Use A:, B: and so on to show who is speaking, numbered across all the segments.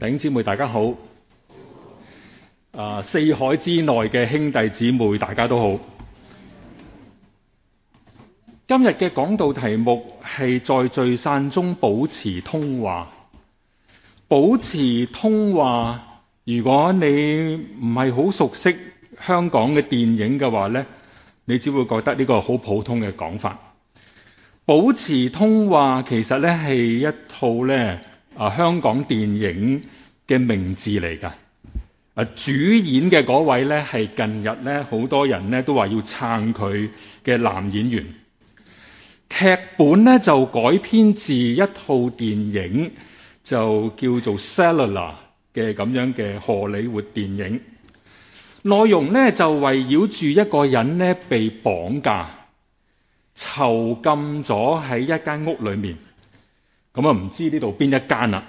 A: 弟兄姊妹大家好，四海之內嘅兄弟姊妹大家都好。今日嘅講道題目係在聚散中保持通話。保持通話，如果你唔係好熟悉香港嘅電影嘅話呢，你只會覺得呢個好普通嘅講法。保持通話其實呢係一套呢香港電影嘅名字嚟㗎。主演嘅嗰位呢係近日呢好多人呢都話要撐佢嘅男演員。劇本呢就改編自一套電影，就叫做《Cellular》嘅咁樣嘅荷里活電影。內容呢就圍繞住一個人呢被綁架、囚禁咗喺一間屋裏面。咁唔知呢度邊一間啦？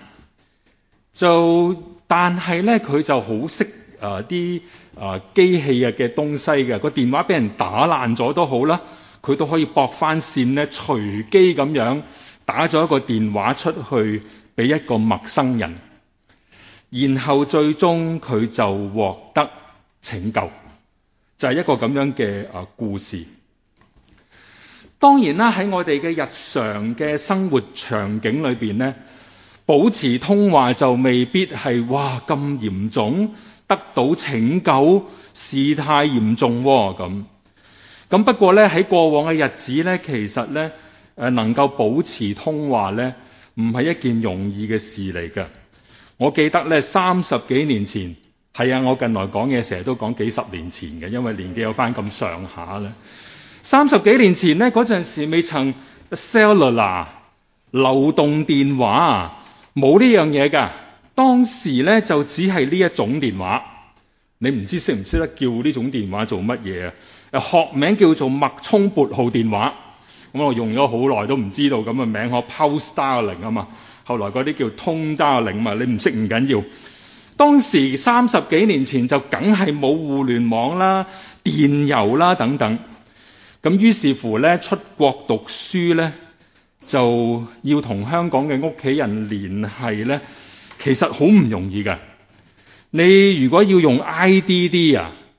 A: 但係呢，佢就好識啲機器嘅東西嘅。個電話俾人打爛咗都好啦，佢都可以駁翻線呢，隨機咁樣打咗一個電話出去俾一個陌生人，然後最終佢就獲得拯救，就係一個咁樣嘅故事。當然啦，喺我哋嘅日常嘅生活場景裏邊呢，保持通話就未必係哇咁嚴重，得到拯救，事態嚴重咁不過呢，喺過往嘅日子呢，其實呢能夠保持通話呢，唔係一件容易嘅事嚟㗎。我記得呢30幾年前，係啊，我近來講嘢成日都講幾十年前嘅，因為年紀有翻咁上下啦。30幾年前呢，嗰陣時未曾 cellular 流動電話，冇呢樣嘢㗎。當時呢就只係呢一種電話，你唔知識唔識得叫呢種電話做乜嘢啊？學名叫做脈衝撥號電話。咁我用咗好耐都唔知道咁嘅名，我 Pulse Dialing 啊嘛。後來嗰啲叫 Tone Dialing 嘛，你唔識唔緊要。當時30幾年前就梗係冇互聯網啦、電郵啦等等。咁於是乎呢，出國讀書呢，就要同香港嘅屋企人聯繫呢，其實好唔容易㗎。你如果要用 IDD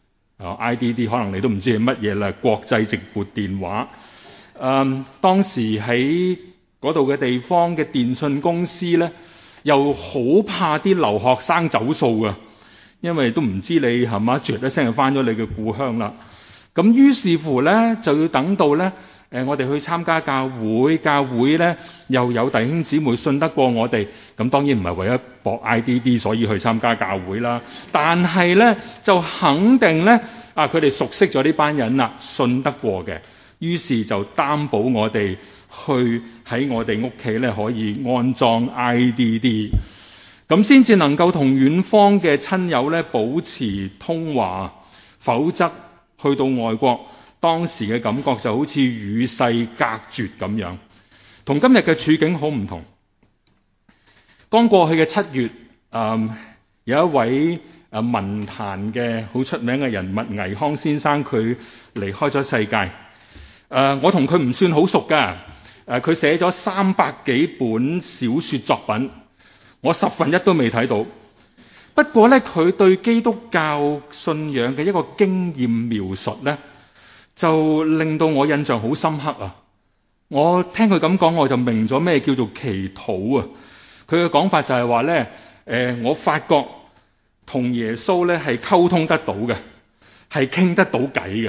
A: IDD 可能你都唔知係乜嘢啦，國際直撥電話。當時喺嗰度嘅地方嘅電信公司呢，又好怕啲留學生走數㗎，因為都唔知你係嘛，啜一聲就返咗你嘅故鄉啦。咁於是乎呢，就要等到呢，我哋去參加教會，教會呢又有弟兄姊妹信得過我哋，咁當然唔係為咗博 IDD 所以去參加教會啦。但係呢，就肯定呢，佢哋熟悉咗呢班人啦，信得過嘅，於是就擔保我哋去喺我哋屋企呢可以安裝 IDD， 咁先至能夠同遠方嘅親友呢保持通話，否則去到外國，當時嘅感覺就好似與世隔絕咁樣，同今日嘅處境好唔同。剛過去嘅7月，有一位文壇嘅好出名嘅人物倪匡先生，佢離開咗世界。我同佢唔算好熟㗎，佢寫咗300幾本小說作品，我1/10都未睇到。不過呢，佢對基督教信仰嘅一個經驗描述呢，就令到我印象好深刻啊！我聽佢咁講，我就明咗咩叫做祈禱啊！佢嘅講法就係話呢，我發覺同耶穌呢係溝通得到嘅，係傾得到偈嘅。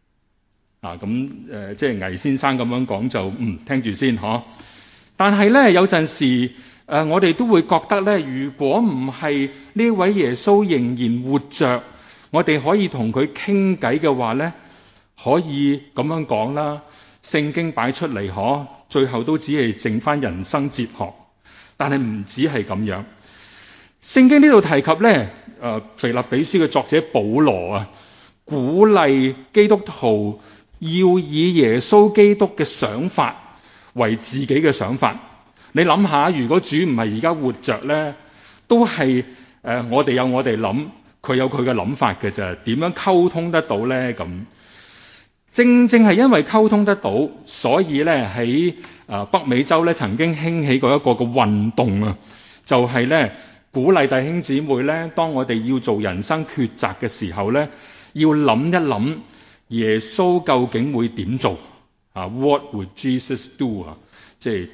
A: 即係倪先生咁樣講就聽住先嗬。但係呢，有陣時我哋都會覺得呢，如果唔係呢位耶穌仍然活着，我哋可以同佢傾偈嘅話呢，可以咁樣講啦。聖經擺出嚟嗬，最後都只係剩翻人生哲學。但係唔止係咁樣。聖經呢度提及呢，腓立比書嘅作者保羅鼓勵基督徒要以耶穌基督嘅想法為自己嘅想法。你諗下，如果主唔係而家活着呢，都係我哋有我哋諗，佢有佢嘅諗法嘅啫。點樣溝通得到呢？咁正正係因為溝通得到，所以呢喺北美洲呢曾經興起過一個嘅運動啊，就係呢鼓勵弟兄姊妹咧，當我哋要做人生抉擇嘅時候咧，要諗一諗耶穌究竟會點做啊 ？What would Jesus do 啊？即係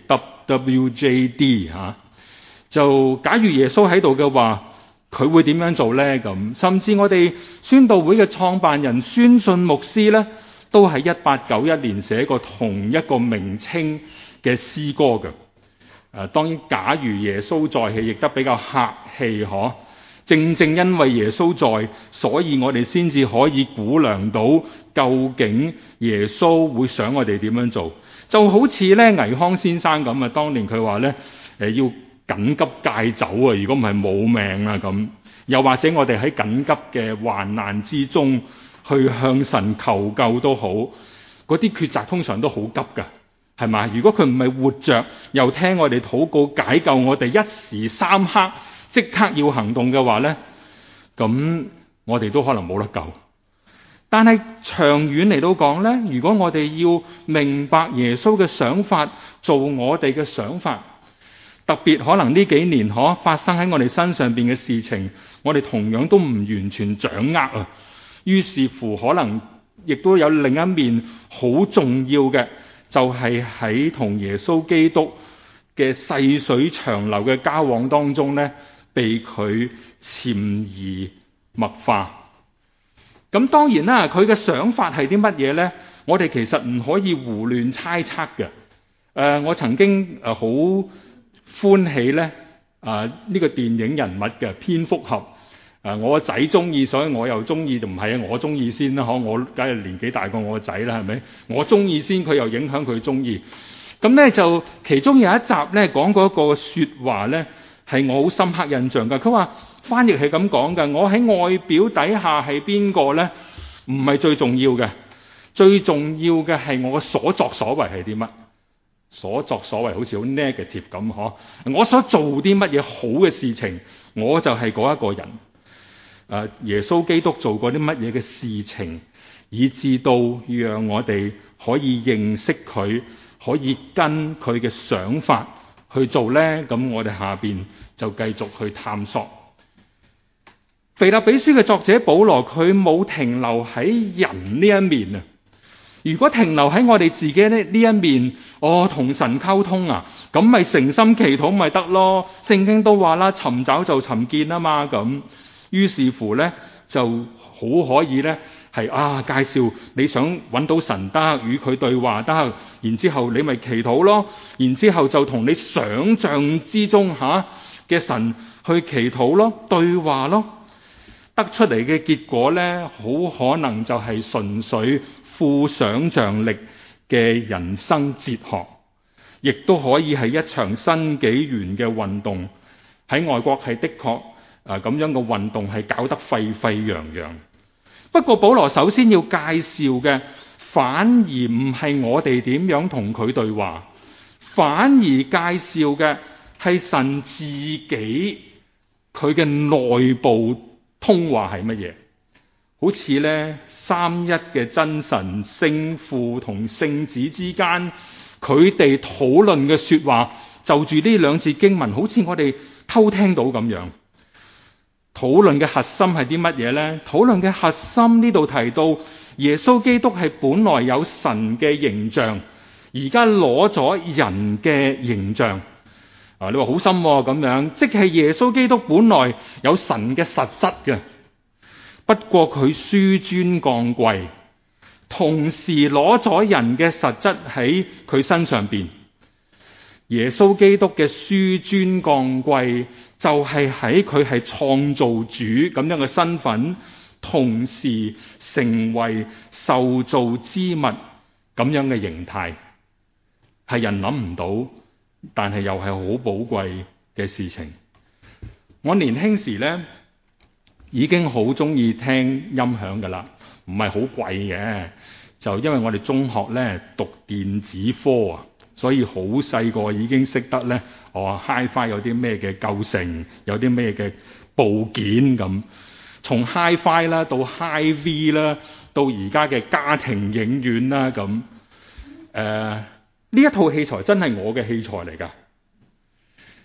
A: WWJD 嚇。就假如耶穌喺度嘅話，佢會點樣做咧？咁甚至我哋宣道會嘅創辦人宣信牧師咧，都喺1891年寫過同一個名稱嘅詩歌嘅。當然，假如耶穌在係，亦都比較客氣嗬。正正因為耶穌在，所以我哋先至可以估量到究竟耶穌會想我哋點樣做。就好似咧倪匡先生咁啊，當年佢話咧要緊急戒酒啊，如果唔係冇命啊咁。又或者我哋喺緊急嘅患難之中去向神求救都好，嗰啲抉擇通常都好急㗎，係嘛？如果佢唔係活着又聽我哋禱告解救我哋一時三刻即刻要行動嘅話咧，咁我哋都可能冇得救。但係長遠嚟到講咧，如果我哋要明白耶穌嘅想法，做我哋嘅想法，特別可能呢幾年發生喺我哋身上邊嘅事情，我哋同樣都唔完全掌握啊。於是乎，可能亦都有另一面好重要嘅，就係喺同耶穌基督嘅細水長流嘅交往當中咧，被佢潛移默化。咁當然啦，佢嘅想法係啲乜嘢咧？我哋其實唔可以胡亂猜測嘅。我曾經好歡喜咧呢個電影人物嘅蝙蝠俠。我個仔中意，所以我又中意，就唔係啊！我中意先啦，我梗係年紀大過我個仔啦，係咪？我中意先，佢又影響佢中意。咁咧就其中有一集咧講過一個說話咧，係我好深刻印象㗎。佢話翻譯係咁講㗎，我喺外表底下係邊個咧？唔係最重要嘅，最重要嘅係我嘅所作所為係啲乜？所作所為好似好 negative 咁嗬。我所做啲乜嘢好嘅事情，我就係嗰一個人。耶穌基督做過啲乜嘢嘅事情，以至到讓我哋可以認識佢，可以跟佢嘅想法去做呢？咁我哋下邊就繼續去探索。腓立比書嘅作者保羅，佢冇停留喺人呢一面啊！如果停留喺我哋自己呢一面，同神溝通啊，咁咪誠心祈禱咪得咯？聖經都話啦，尋找就尋見啊嘛咁。於是乎咧，就好可以咧，係介紹你想揾到神得，與佢對話得，然之後你咪祈禱咯，然之後就同你想象之中嘅神去祈禱咯，對話咯，得出嚟嘅結果咧，好可能就係純粹富想像力嘅人生哲學，亦都可以係一場新紀元嘅運動。喺外國係的確。咁樣嘅運動係搞得沸沸揚揚。不過保羅首先要介紹嘅，反而唔係我哋點樣同佢對話，反而介紹嘅係神自己佢嘅內部通話係乜嘢。好似咧三一嘅真神聖父同聖子之間，佢哋討論嘅說話，就住呢兩節經文，好似我哋偷聽到咁樣。討論嘅核心係啲乜嘢呢？討論嘅核心呢度提到耶穌基督係本來有神嘅形象，而家攞咗人嘅形象。你話好深咁樣，即係耶穌基督本來有神嘅實質嘅，不過佢紆尊降貴，同時攞咗人嘅實質喺佢身上邊。耶穌基督嘅紆尊降貴，就係喺佢係創造主咁樣嘅身份，同時成為受造之物咁樣嘅形態，係人諗唔到，但係又係好寶貴嘅事情。我年輕時咧已經好中意聽音響噶啦，唔係好貴嘅，就因為我哋中學咧讀電子科啊。所以好細個已經識得咧，Hi-Fi 有啲咩嘅構成，有啲咩嘅部件咁。從 Hi-Fi 啦，到 Hi-V 啦，到而家嘅家庭影院啦咁。呢一套器材真係我嘅器材嚟㗎。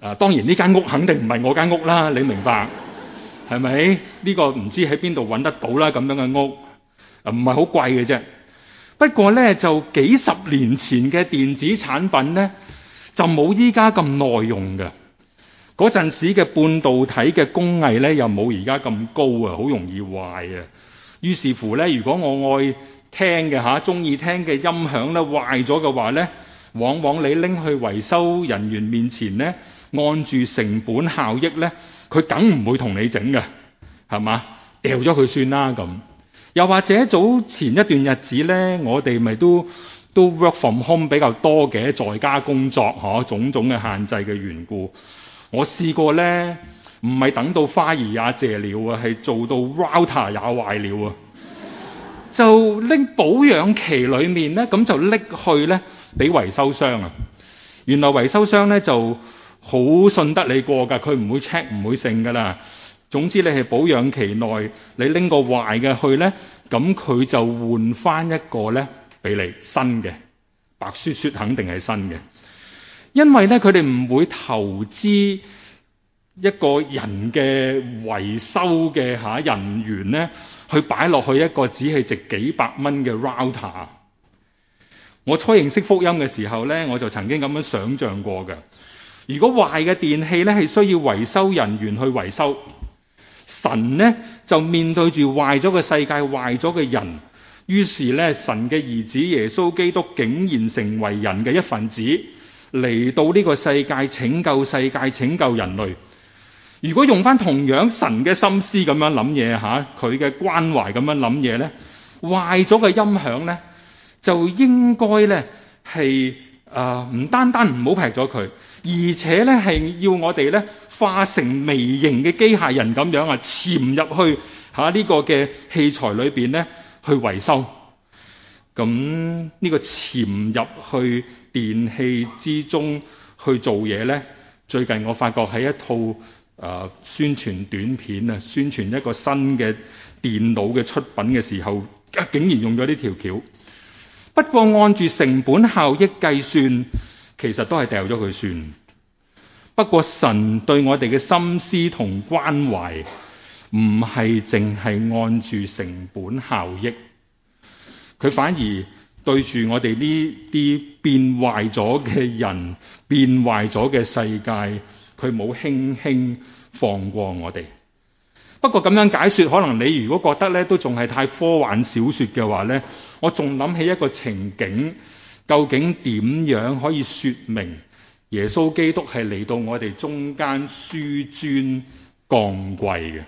A: 當然呢間屋肯定唔係我間屋啦，你明白係咪？呢個唔知喺邊度揾得到啦，咁樣嘅屋唔係好貴嘅啫。不過咧，就幾十年前嘅電子產品咧，就冇依家咁耐用嘅。嗰陣時嘅半導體嘅工藝咧，又冇而家咁高啊，好容易壞啊。於是乎咧，如果我愛聽嘅中意聽嘅音響咧壞咗嘅話咧，往往你拎去維修人員面前咧，按住成本效益咧，佢梗唔會同你整嘅，係嘛？掉咗佢算啦咁。又或者早前一段日子咧，我哋咪都 work from home 比較多嘅，在家工作種種嘅限制嘅緣故，我試過咧，唔係等到花兒也謝了啊，係做到 router 也壞了啊，就拎保養期裏面咧，咁就拎去咧俾維修商啊。原來維修商咧就好信得你過㗎，佢唔會 check 唔會剩㗎啦。總之你係保養期內，你拎個壞嘅去咧，咁佢就換翻一個咧俾你新嘅，白雪雪肯定係新嘅。因為咧佢哋唔會投資一個人嘅維修嘅人員咧，去擺落去一個只係值幾百蚊嘅 router。我初認識福音嘅時候咧，我就曾經咁樣想像過嘅。如果壞嘅電器咧係需要維修人員去維修，神呢就面對住壞咗嘅世界、壞咗嘅人，於是咧神嘅兒子耶穌基督竟然成為人嘅一份子，嚟到呢個世界拯救世界、拯救人類。如果用翻同樣神嘅心思咁樣諗嘢佢嘅關懷咁樣諗嘢咧，壞咗嘅音響咧就應該咧係唔單單唔好劈咗佢，而且咧係要我哋咧化成微型嘅機械人咁樣潛入去呢個嘅器材裏邊咧去維修。咁呢個潛入去電器之中去做嘢咧，最近我發覺喺一套宣傳短片啊，宣傳一個新嘅電腦嘅出品嘅時候，竟然用咗呢條橋。不過按住成本效益計算，其實都係掉咗佢算。不過神對我哋嘅心思同關懷，唔係淨係按住成本效益，佢反而對住我哋呢啲變壞咗嘅人、變壞咗嘅世界，佢冇輕輕放過我哋。不過咁樣解說，可能你如果覺得咧都仲係太科幻小說嘅話咧，我仲諗起一個情景，究竟點樣可以說明耶穌基督係嚟到我哋中間紆尊降貴嘅？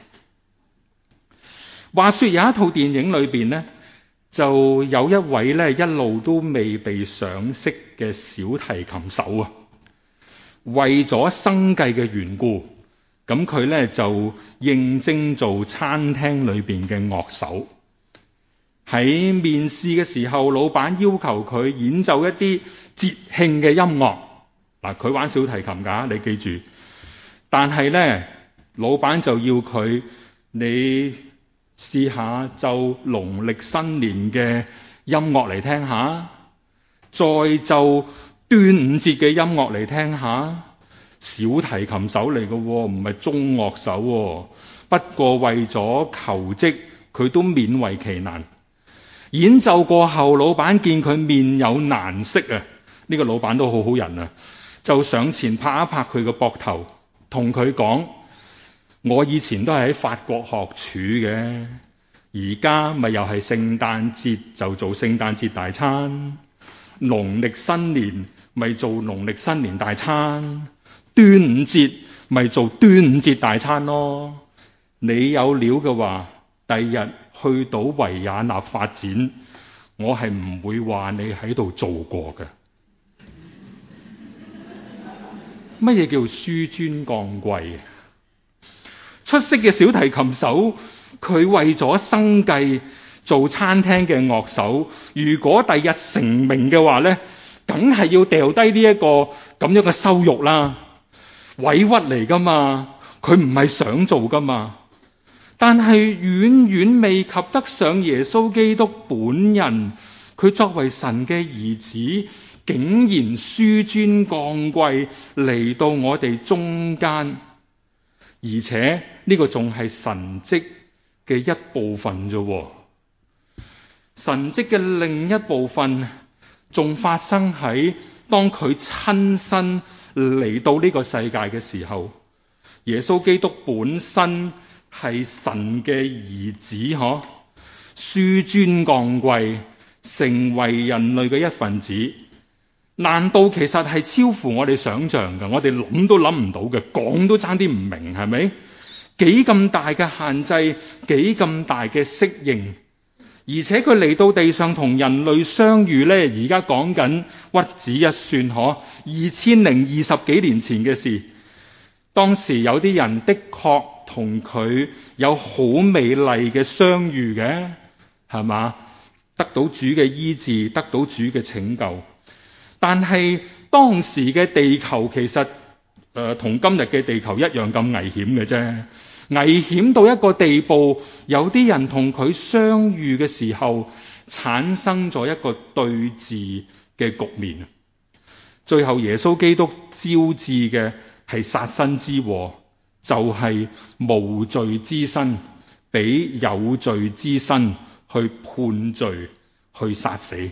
A: 話說有一套電影裏邊咧，就有一位咧一路都未被賞識嘅小提琴手啊，為咗生計嘅緣故，咁佢咧就應徵做餐廳裏邊嘅樂手。喺面試嘅時候，老闆要求佢演奏一啲節慶嘅音樂。嗱，佢玩小提琴㗎，你記住。但係咧，老闆就要佢你試下奏農曆新年嘅音樂嚟聽下，再奏端午節嘅音樂嚟聽下。小提琴手嚟嘅喎，唔係中樂手喎。不過為咗求職，佢都勉為其難。演奏過後，老闆見佢面有難色啊，呢個老闆都好好人啊，就上前拍一拍佢個膊頭，同佢講：我以前都係喺法國學廚嘅，而家咪又係聖誕節就做聖誕節大餐，農曆新年咪做農曆新年大餐，端午節咪做端午節大餐咯。你有料嘅話，第日去到維也納發展，我係唔會話你喺度做過嘅。乜嘢叫紆尊降貴？出色嘅小提琴手，佢為咗生計做餐廳嘅樂手，如果第日成名嘅話咧，梗係要掉低呢一個咁樣嘅羞辱啦，委屈嚟噶嘛，佢唔係想做噶嘛。但係遠遠未及得上耶穌基督本人，佢作為神嘅兒子， 竟然紆尊降貴嚟到我哋中間，而且呢個仲係神蹟嘅一部分啫。神蹟嘅另一部分仲發生喺當佢親身嚟到呢個世界嘅時候。耶穌基督本身係神嘅兒子，紆尊降貴，成為人類嘅一份子。難道其實係超乎我哋想象嘅？我哋諗都諗唔到嘅，講都爭啲唔明，係咪？幾咁大嘅限制，幾咁大嘅適應，而且佢嚟到地上同人類相遇呢，而家講緊屈指一算，2020幾年前嘅事。當時有啲人的確同佢有好美麗嘅相遇嘅，係嘛？得到主嘅醫治，得到主嘅拯救。但係當時嘅地球其實同今日嘅地球一樣咁危險嘅啫，危險到一個地步，有啲人同佢相遇嘅時候，產生咗一個對峙嘅局面。最後耶穌基督招致嘅係殺身之禍，就係無罪之身俾有罪之身去判罪，去殺死。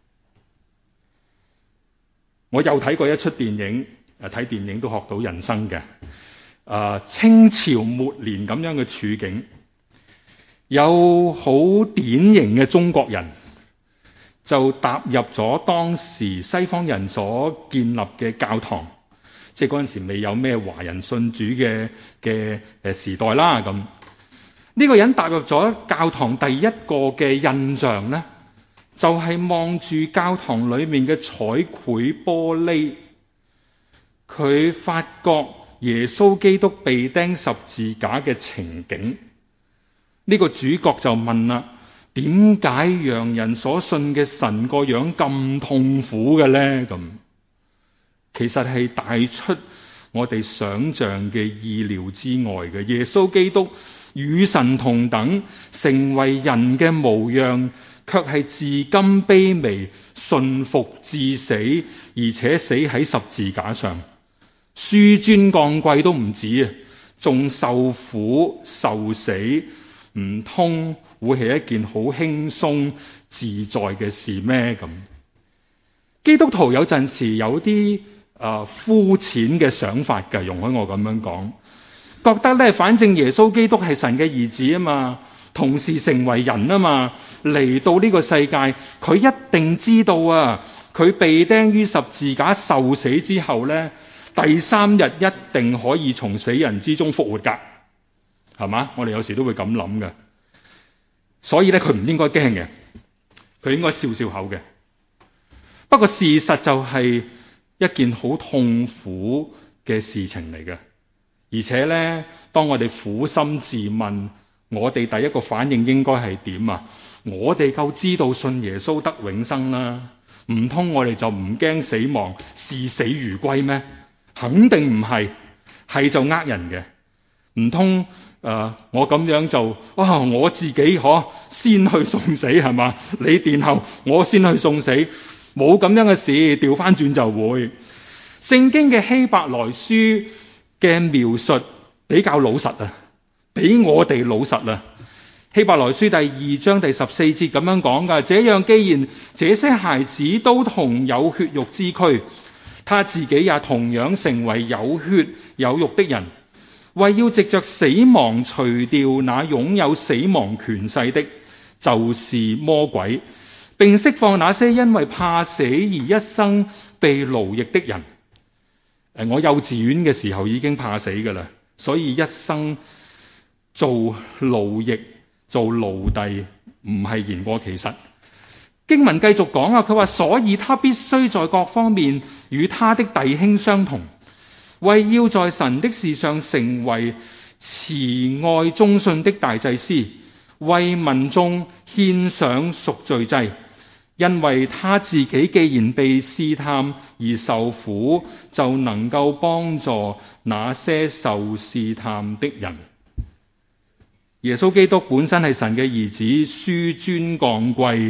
A: 我又睇過一出電影，睇電影都學到人生嘅。清朝末年咁樣嘅處境，有好典型嘅中國人就踏入咗當時西方人所建立嘅教堂，即係嗰陣時未有咩華人信主嘅時代啦。咁呢個人踏入咗教堂，第一個嘅印象呢，就係望住教堂裏面嘅彩繪玻璃，佢發覺耶穌基督被釘十字架嘅情景。呢個主角就問啦：點解洋人所信嘅神個樣咁痛苦嘅呢？咁其實係帶出我哋想象嘅意料之外嘅。耶穌基督與神同等，成為人嘅模樣，卻係至今卑微，順服至死，而且死喺十字架上，紆尊降貴都唔止啊，仲受苦受死，唔通會係一件好輕鬆自在嘅事咩？咁基督徒有陣時有啲膚淺嘅想法嘅，容許我咁樣講，覺得咧，反正耶穌基督係神嘅兒子啊嘛，同時成為人啊嘛，嚟到呢個世界，佢一定知道啊，佢被釘於十字架受死之後咧，第3日一定可以從死人之中復活噶，係嘛？我哋有時都會咁諗嘅，所以咧，佢唔應該驚嘅，佢應該笑笑口嘅。不過事實就係一件好痛苦嘅事情嚟嘅，而且咧，當我哋苦心自問，我哋第一個反應應該係點啊？我哋夠知道信耶穌得永生啦，唔通我哋就唔驚死亡，視死如歸咩？肯定唔係，係就呃人嘅。唔通我咁樣就我自己先去送死係嘛？你殿後，我先去送死，冇咁樣嘅事，調翻轉就會。聖經嘅希伯來書嘅描述比較老實啊，比我哋老實啊。希伯來書第2章第14節咁樣講噶，這樣既然這些孩子都同有血肉之軀，他自己也同樣成為有血有肉的人，為要藉着死亡除掉那擁有死亡權勢的，就是魔鬼，並釋放那些因為怕死而一生被奴役的人。我幼稚園嘅時候已經怕死噶啦，所以一生做奴役做奴隸唔係言過其實。經文繼續講啊，佢話所以他必須在各方面與他的弟兄相同，為要在神的事上成為慈愛忠信的大祭司，為民眾獻上贖罪祭。因為他自己既然被試探而受苦，就能夠幫助那些受試探的人。耶穌基督本身係神嘅兒子，紆尊降貴，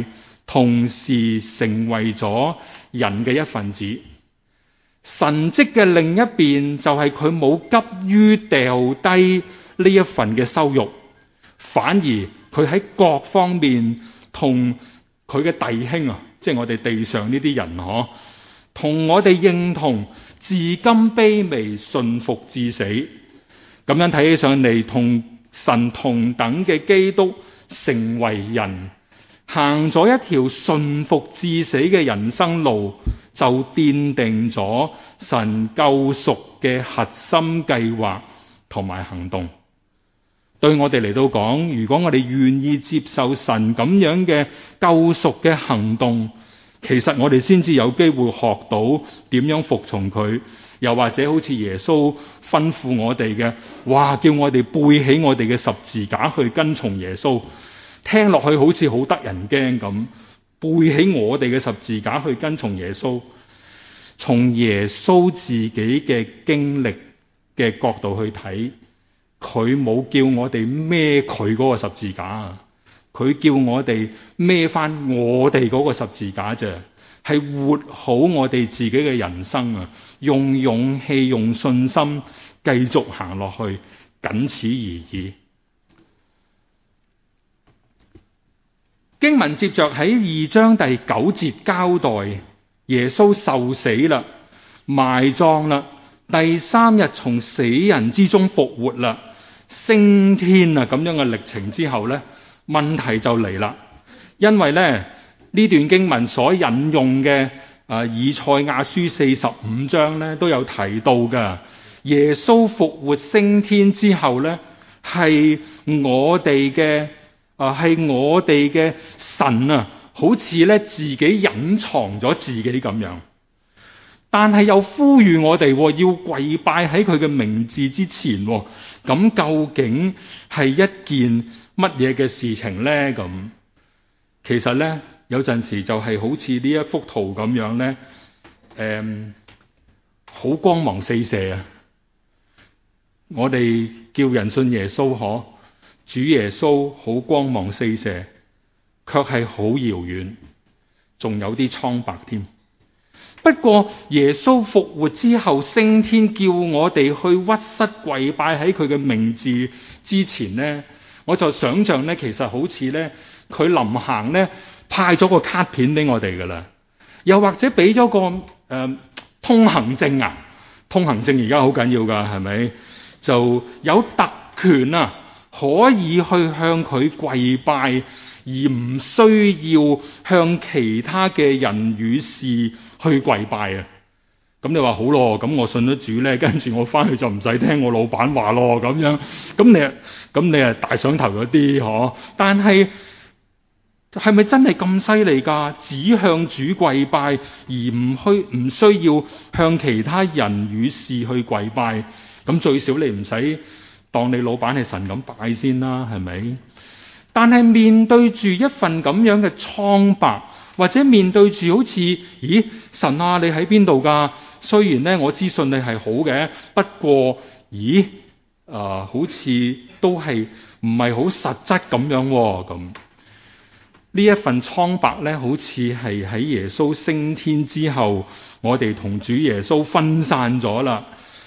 A: 同時成為咗人嘅一份子。神蹟嘅另一邊就係佢冇急於掉低呢一份嘅羞辱，反而佢喺各方面同佢嘅弟兄啊，即係我哋地上呢啲人同我哋認同，至今卑微順服至死。咁樣睇起上嚟，同神同等嘅基督成為人，行咗一條順服至死嘅人生路，就奠定咗神救贖嘅核心計劃同埋行動。對我哋嚟到講，如果我哋願意接受神咁樣嘅救贖嘅行動，其實我哋先至有機會學到點樣服從佢，又或者好似耶穌吩咐我哋嘅，叫我哋背起我哋嘅十字架去跟從耶穌。聽落去好似好得人驚咁，背起我哋嘅十字架去跟從耶穌。從耶穌自己嘅經歷嘅角度去睇，佢冇叫我哋孭佢嗰個十字架啊，佢叫我哋孭翻我哋嗰個十字架啫，係活好我哋自己嘅人生啊，用勇氣、用信心繼續行落去，僅此而已。經文接着喺2章第9節交代耶穌受死啦，埋葬啦，第3日從死人之中復活啦，升天啊，咁樣嘅歷程之後呢，問題就嚟啦。因為呢段經文所引用嘅以賽亞書45章呢都有提到㗎，耶穌復活升天之後呢，係我哋嘅神啊，好似咧自己隱藏咗自己咁樣，但係又呼籲我哋要跪拜喺佢嘅名字之前。咁究竟係一件乜嘢嘅事情呢？咁其實呢，有陣時就係好似呢一幅圖咁樣呢，好光芒四射啊！我哋叫人信耶穌主耶穌好光芒四射，卻係好遙遠，仲有啲蒼白添。不過耶穌復活之後升天，叫我哋去屈膝跪拜喺佢嘅名字之前呢，我就想象呢，其實好似呢，佢臨行呢派咗個卡片俾我哋噶啦，又或者俾咗個通行證啊，通行證而家好緊要噶，係咪？就有特權啊，可以去向佢跪拜，而唔需要向其他嘅人與事去跪拜啊。咁你話好咯，咁我信咗主咧，跟住我翻去就唔使聽我老闆話咯，咁樣。咁你啊大想頭嗰啲但係係咪真係咁犀利㗎？只向主跪拜，而唔需要向其他人與事去跪拜？咁最少你唔使當你老闆係神咁拜先啦，係咪？但係面對住一份咁樣嘅蒼白，或者面對住好似，咦，神啊，你喺邊度㗎？雖然咧我知信你係好嘅，不過，咦，好似都係唔係好實質咁樣喎，咁呢一份蒼白咧，好似係喺耶穌升天之後，我哋同主耶穌分散咗啦。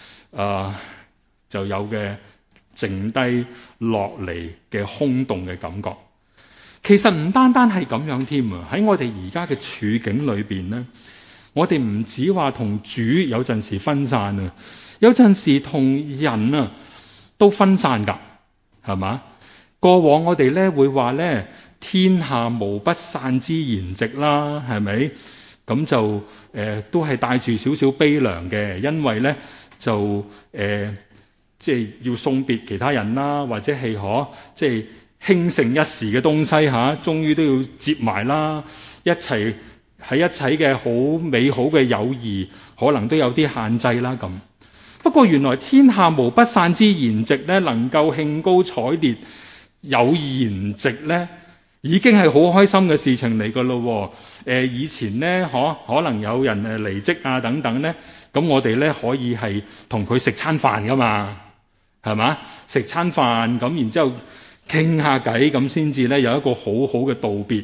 A: 就有嘅剩低落嚟嘅空洞嘅感覺。其實唔單單係咁樣添啊！喺我哋而家嘅處境裏邊呢，我哋唔止話同主有陣時分散啊，有陣時同人啊都分散噶，係嘛？過往我哋咧會話咧，天下無不散之筵席啦，係咪？咁就都係帶住少少悲涼嘅，因為咧就即係要送別其他人啦，或者係即係興盛一時嘅東西終於都要接埋啦，一齊喺一齊嘅好美好嘅友誼，可能都有啲限制啦咁。不過原來天下無不散之筵席咧，能夠興高采烈有筵席咧，已經係好開心嘅事情嚟噶咯。以前咧可能有人離職啊等等咧，咁我哋咧可以係同佢食餐飯噶嘛，係嘛？食餐飯咁，然之後傾下偈，咁先至咧有一個好好嘅道別。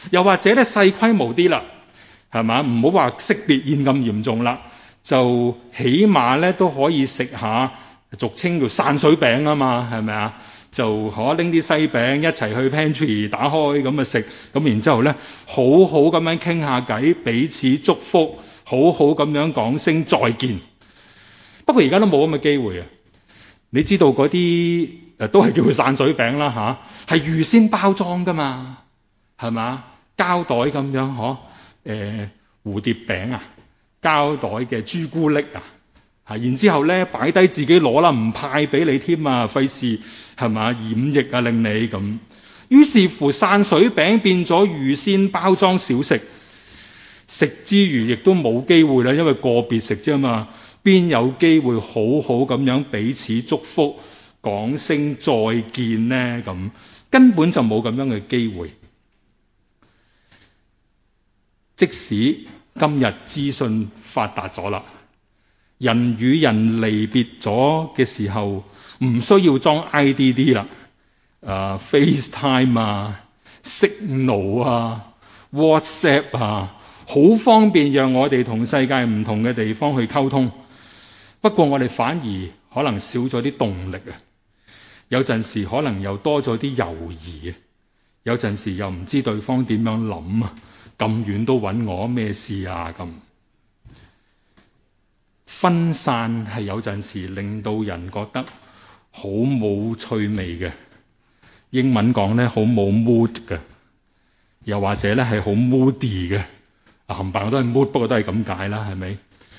A: 又或者咧細規模啲啦，係嘛？唔好話識別宴咁嚴重啦，就起碼咧都可以食下俗稱叫散水餅啊嘛，係咪啊？就拎啲西餅一齊去 pantry 打開咁啊食，咁然之後咧好好咁樣傾下偈，彼此祝福，好好咁樣講聲再見。不過而家都冇咁嘅機會啊！你知道嗰啲都係叫佢散水餅啦嚇，係預先包裝噶嘛，係嘛？膠袋咁樣蝴蝶餅啊，膠袋嘅朱古力啊，然之後咧擺低自己攞啦，唔派俾你添啊，費事係嘛染疫啊令你咁。於是乎散水餅變咗預先包裝小食，食之餘亦都冇機會啦，因為個別食啫嘛。邊有機會好好咁樣彼此祝福，講聲再見呢？咁根本就冇咁樣嘅機會。即使今日資訊發達咗啦，人與人離別咗嘅時候，唔需要裝 IDD 啦，FaceTime 啊、Signal 啊、WhatsApp 啊，好方便讓我哋同世界唔同嘅地方去溝通。不過我哋反而可能少咗啲動力啊，有陣時可能又多咗啲猶豫啊，有陣時又唔知對方點樣諗啊，咁遠都揾我咩事啊咁。分散係有陣時令到人覺得好冇趣味嘅，英文講咧好冇 mood 嘅，又或者咧係好 moody 嘅，冚唪唥都係 mood，不過都係咁解啦，係咪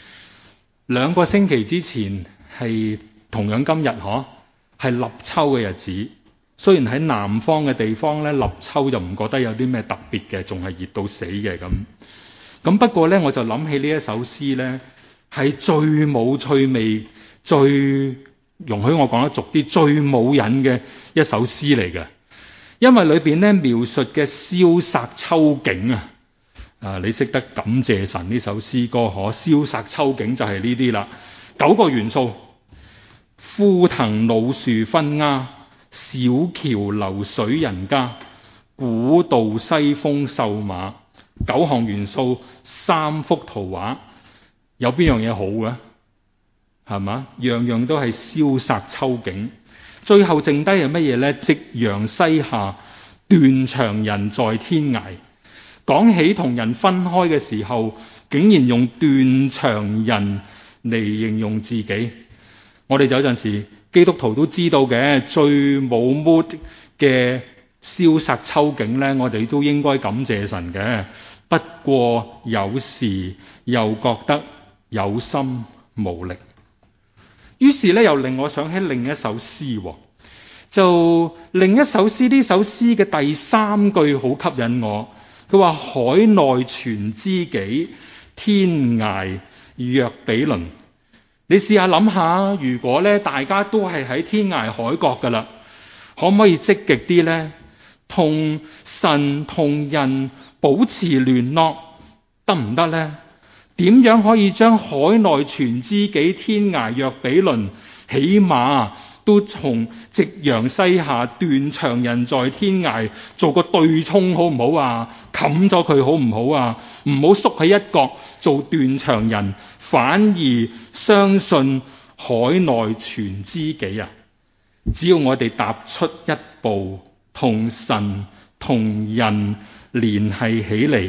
A: ？2個星期之前係同樣今日係立秋嘅日子，雖然喺南方嘅地方咧，立秋就唔覺得有啲咩特別嘅，仲係熱到死嘅咁。不過咧，我就諗起呢一首詩咧，係最冇趣味、最容許我講得俗啲、最冇癮嘅一首詩嚟嘅，因為裏邊咧描述嘅蕭瑟秋景啊。你識得感謝神呢首詩歌蕭瑟秋景就係呢啲啦。9個元素：枯藤老樹分丫，小橋流水人家，古道西風瘦馬。9項元素，3幅圖畫，有邊樣嘢好嘅？係嘛？樣樣都係蕭瑟秋景。最後剩低係乜嘢呢？夕陽西下，斷腸人在天涯。講起同人分開嘅時候，竟然用斷腸人嚟形容自己。我哋有陣時基督徒都知道嘅，最冇 mood 嘅蕭瑟秋景呢，我哋都應該感謝神嘅。不過有時又覺得有心無力，於是咧又令我想起另一首詩。就另一首詩，呢首詩嘅第3句好吸引我。佢話：海內存知己，天涯若比鄰。你試下諗下，如果咧大家都係喺天涯海角噶啦，可唔可以積極啲呢？同神同人保持聯絡得唔得呢？點樣可以將海內存知己，天涯若比鄰，起碼都從夕陽西下，斷腸人在天涯做個對沖好唔好啊？冚咗佢好唔好啊？唔好縮喺一角做斷腸人，反而相信海內存知己啊！只要我哋踏出一步，同神同人聯繫起嚟。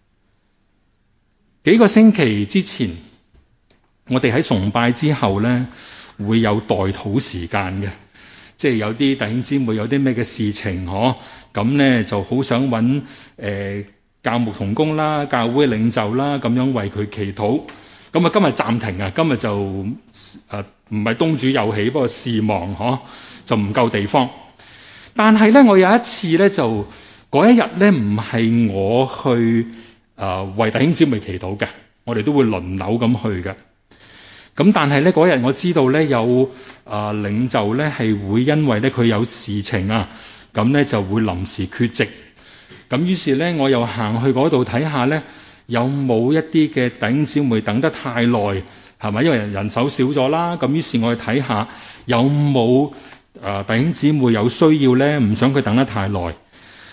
A: 幾個星期之前，我哋喺崇拜之後呢，會有代禱時間嘅，即係有啲弟兄姊妹有啲咩嘅事情咁呢就好想揾教牧同工啦、教會領袖啦，咁樣為佢祈禱。咁啊，今日暫停啊，今日就唔係東主有喜，不過事忙就唔夠地方。但係呢，我有一次呢，就嗰一日呢，唔係我去為弟兄姊妹祈禱嘅，我哋都會輪流咁去嘅。咁但係咧嗰日我知道咧有領袖咧係會因為咧佢有事情啊，咁咧就會臨時缺席。咁於是咧我又行去嗰度睇下咧有冇一啲嘅弟兄姊妹等得太耐，係咪？因為人手少咗啦。咁於是我去睇下有冇弟兄姊妹有需要咧，唔想佢等得太耐。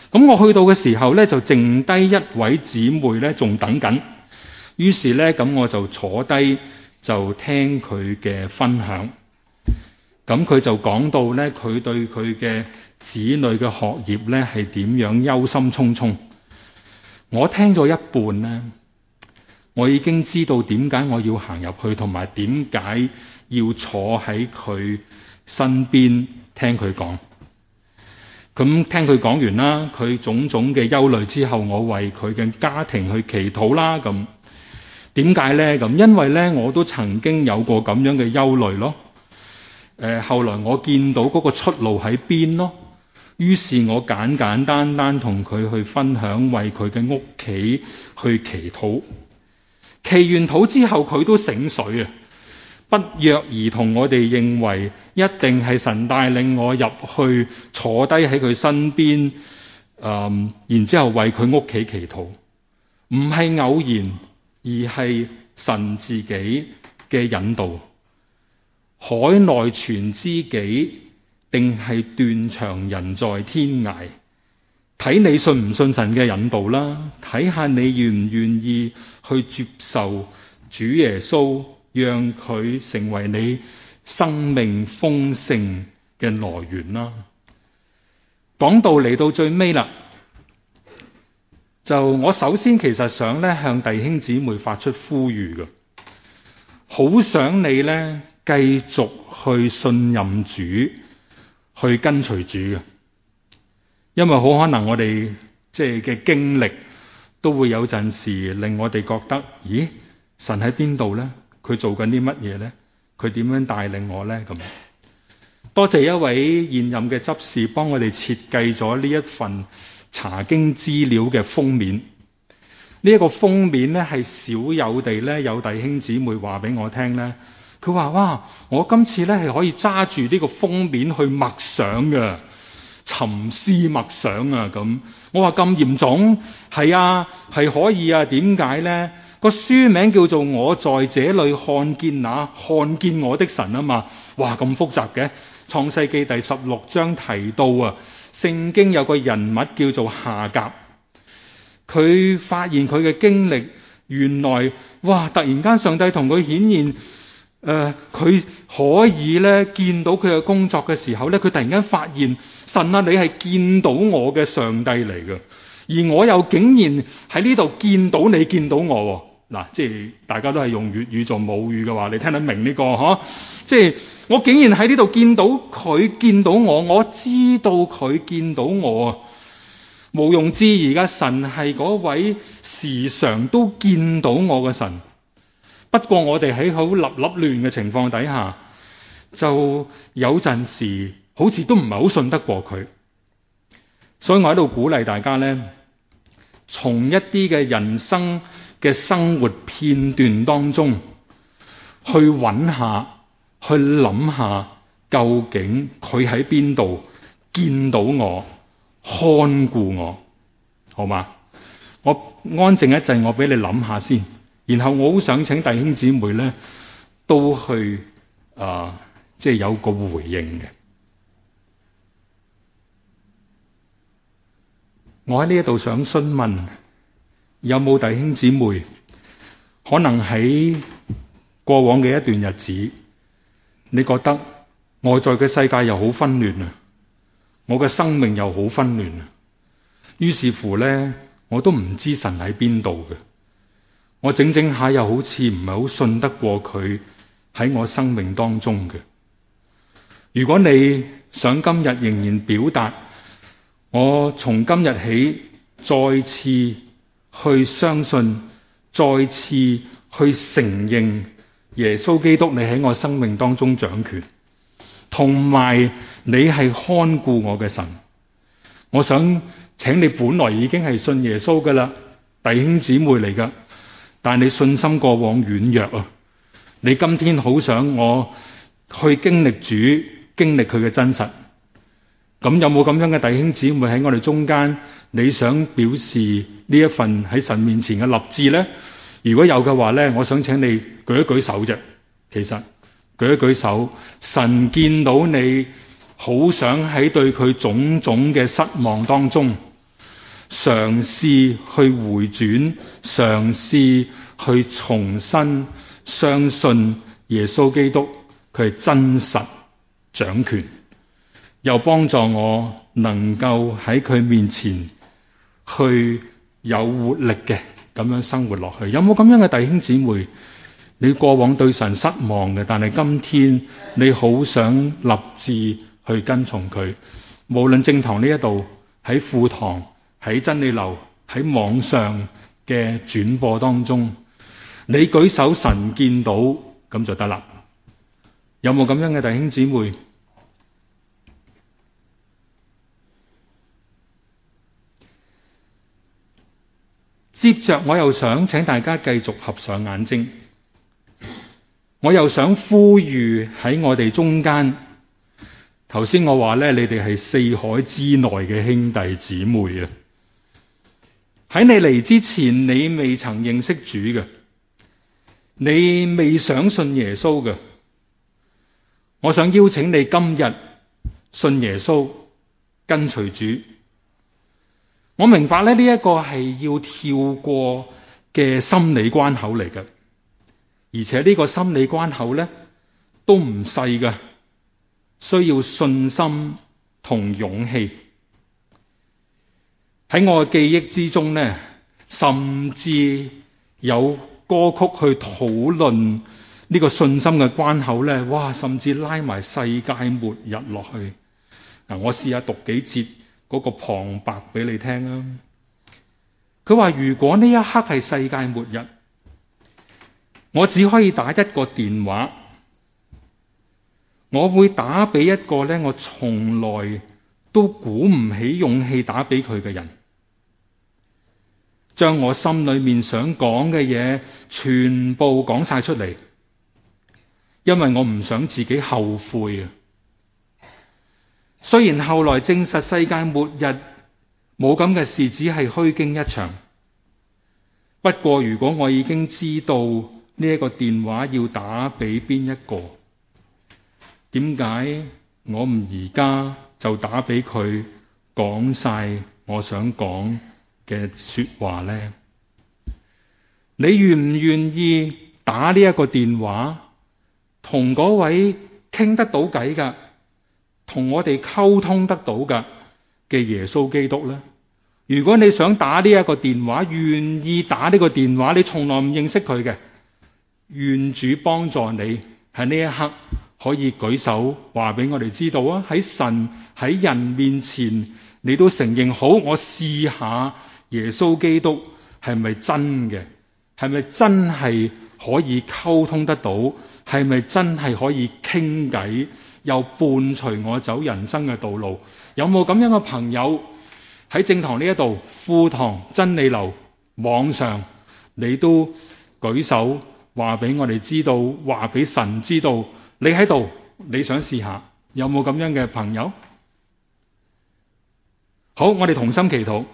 A: 咁我去到嘅時候咧，就剩低一位姊妹咧，仲等緊。於是咧，咁我就坐低就聽佢嘅分享。咁佢就講到咧，佢對佢嘅子女嘅學業咧係點樣憂心忡忡。我聽咗一半咧，我已經知道點解我要行入去，同埋點解要坐喺佢身邊聽佢講。咁聽佢講完啦，佢種種嘅憂慮之後，我為佢嘅家庭去祈禱啦。咁點解呢？咁因為呢，我都曾經有過咁樣嘅憂慮咯。後來我見到嗰個出路喺邊咯，於是我簡簡單單同佢去分享，為佢嘅屋企去祈禱。祈完禱之後，佢都醒水啊！不約而同，我哋認為一定係神帶領我入去坐低喺佢身邊，然之後為佢屋企祈禱，唔係偶然，而係神自己嘅引導。海內存知己，定係斷腸人在天涯？睇你信唔信神嘅引導啦，睇下你願唔願意去接受主耶穌，讓佢成為你生命豐盛嘅來源啦。講道嚟到最尾啦，就我首先其實想咧向弟兄姊妹發出呼籲嘅，好想你咧繼續去信任主，去跟隨主嘅，因為好可能我哋嘅經歷都會有陣時令我哋覺得，咦，神喺邊度呢？佢做緊啲乜嘢呢？佢點樣帶領我呢？咁多謝一位現任嘅執事幫我哋設計咗呢一份查經資料嘅封面。呢一個封面呢，係少有地呢，有弟兄姊妹話俾我聽呢，佢話：哇，我今次呢係可以揸住呢個封面去默想嘅，沉思默想啊！咁我話咁嚴重？係啊，係可以啊。點解呢？個書名叫做《我在這裏看見看見我的神》啊嘛。哇，咁複雜嘅。創世記第16章提到啊，聖經有個人物叫做夏甲，佢發現佢嘅經歷，原來哇，突然間上帝同佢顯現，佢可以咧見到佢嘅工作嘅時候咧，佢突然間發現，神啊，你係見到我嘅上帝嚟嘅，而我又竟然喺呢度見到你，見到我。嗱，即係大家都係用粵語做母語嘅話，你聽得明呢個嗬？即係我竟然喺呢度見到佢，見到我，我知道佢見到我。毋庸置疑，而家神係嗰位時常都見到我嘅神。不過我哋喺好立亂嘅情況底下，就有陣時好似都唔係好信得過佢。所以我喺度鼓勵大家呢，從一啲嘅人生嘅生活片段當中去揾下，去諗下究竟佢喺邊度見到我，看顧我，好嗎？我安靜一陣，我俾你諗下先，然後我好想請弟兄姊妹咧都去有個回應嘅。我喺呢一度想詢問，有冇弟兄姊妹可能喺過往嘅一段日子，你覺得外在嘅世界又好紛亂啊，我嘅生命又好紛亂啊，於是乎咧，我都唔知神喺邊度嘅，我整下又好似唔係好信得過佢喺我生命當中嘅。如果你想今日仍然表達，我從今日起再次去相信，再次去承認耶穌基督你喺我生命當中掌權，同埋你係看顧我嘅神。我想請你本來已經係信耶穌噶啦，弟兄姊妹嚟噶，但你信心過往軟弱啊，你今天好想我去經歷主，經歷佢嘅真實。咁有冇咁樣嘅弟兄姊妹喺我哋中間？你想表示呢一份喺神面前嘅立志呢？如果有嘅話呢，我想請你舉一舉手啫。其實舉一舉手，神見到你好想喺對佢種種嘅失望當中， 嘗試去回轉，嘗試去重新相信耶穌基督，佢係真實掌權，又幫助我能夠喺佢面前去有活力嘅咁樣生活落去。有冇咁樣嘅弟兄姊妹？你過往對神失望嘅，但係今天你好想立志去跟從佢。無論正堂呢一度，喺副堂，喺真理樓，喺網上嘅轉播當中，你舉手神見到咁就得啦。有冇咁樣嘅弟兄姊妹？接着我又想請大家繼續合上眼睛，我又想呼籲喺我哋中間。頭先我話咧，你哋係四海之內嘅兄弟姊妹啊！喺你嚟之前，你未曾認識主嘅，你未想信耶穌嘅，我想邀請你今日信耶穌，跟隨主。我明白咧，呢一個係要跳過嘅心理關口嚟嘅，而且呢個心理關口咧都唔細㗎，需要信心同勇氣。喺我嘅記憶之中咧，甚至有歌曲去討論呢個信心嘅關口咧，哇！甚至拉埋世界末日落去。我試下讀幾節嗰個旁白俾你聽啊。佢話：如果呢一刻係世界末日，我只可以打一個電話，我會打俾一個咧，我從來都鼓唔起勇氣打俾佢嘅人，將我心裏面想講嘅嘢全部講晒出嚟，因為我唔想自己後悔啊。雖然後來證實世界末日冇咁嘅事，只係虛驚一場。不過如果我已經知道呢一個電話要打俾邊一個，點解我唔而家就打俾佢講晒我想講嘅說話呢？你願唔願意打呢一個電話同嗰位傾得到偈噶，同我哋溝通得到噶嘅耶穌基督呢？如果你想打呢一個電話，願意打呢個電話，你從來唔認識佢嘅，願主幫助你喺呢一刻可以舉手話俾我哋知道啊！喺神喺人面前，你都承認好，我試下耶穌基督係咪真嘅？係咪真係可以溝通得到？係咪真係可以傾偈，又伴隨我走人生嘅道路？有冇咁樣嘅朋友喺正堂呢一度、副堂、真理樓、網上，你都舉手話俾我哋知道，話俾神知道，你喺度，你想試下，有冇咁樣嘅朋友？好，我哋同心祈禱。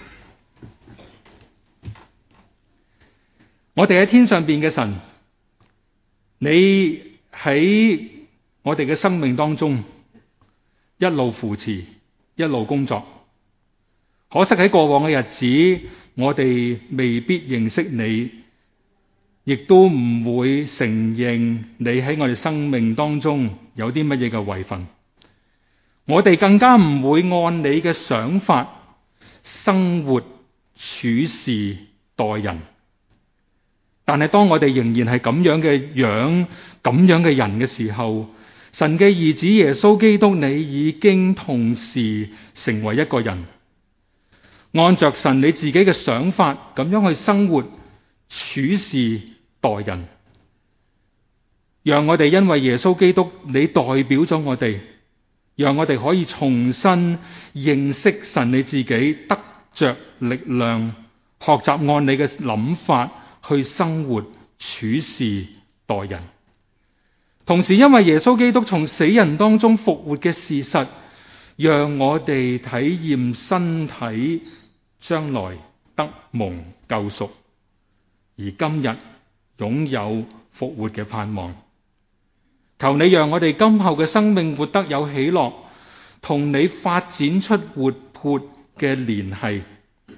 A: 我哋喺天上邊嘅神，你喺我哋嘅生命當中一路扶持，一路工作。可惜喺過往嘅日子，我哋未必認識你，亦都唔會承認你喺我哋生命當中有啲乜嘢嘅位份。我哋更加唔會按你嘅想法生活、處事、待人。但係當我哋仍然係咁樣嘅樣、咁樣嘅人嘅時候，神嘅兒子耶穌基督，你已經同時成為一個人，按着神你自己嘅想法咁樣去生活、處事、待人，讓我哋因為耶穌基督你代表咗我哋，讓我哋可以重新認識神你自己，得着力量，學習按你嘅諗法去生活、處事、待人。同時因為耶穌基督從死人當中復活嘅事實，讓我哋體驗身體將來得蒙救贖，而今日擁有復活嘅盼望。求你讓我哋今後嘅生命活得有喜樂，同你發展出活潑嘅聯繫，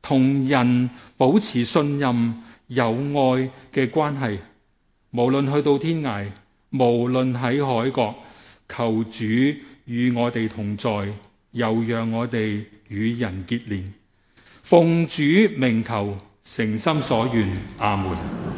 A: 同人保持信任、有愛嘅關係。無論去到天涯，無論喺海角，求主與我哋同在，又讓我哋與人結連。奉主名求，誠心所願，阿門。